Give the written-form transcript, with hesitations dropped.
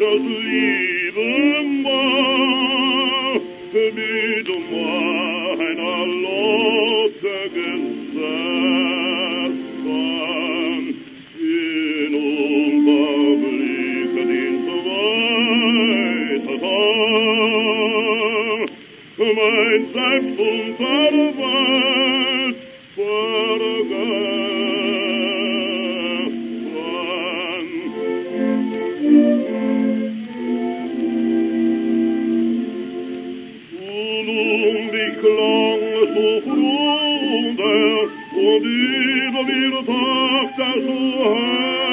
das Leben war, mit meiner Lotte gesessen, in unser Blick den zweiten Tag, mein Selbst unter Welt vergessen. Klang so froh und über mir tagte so hell.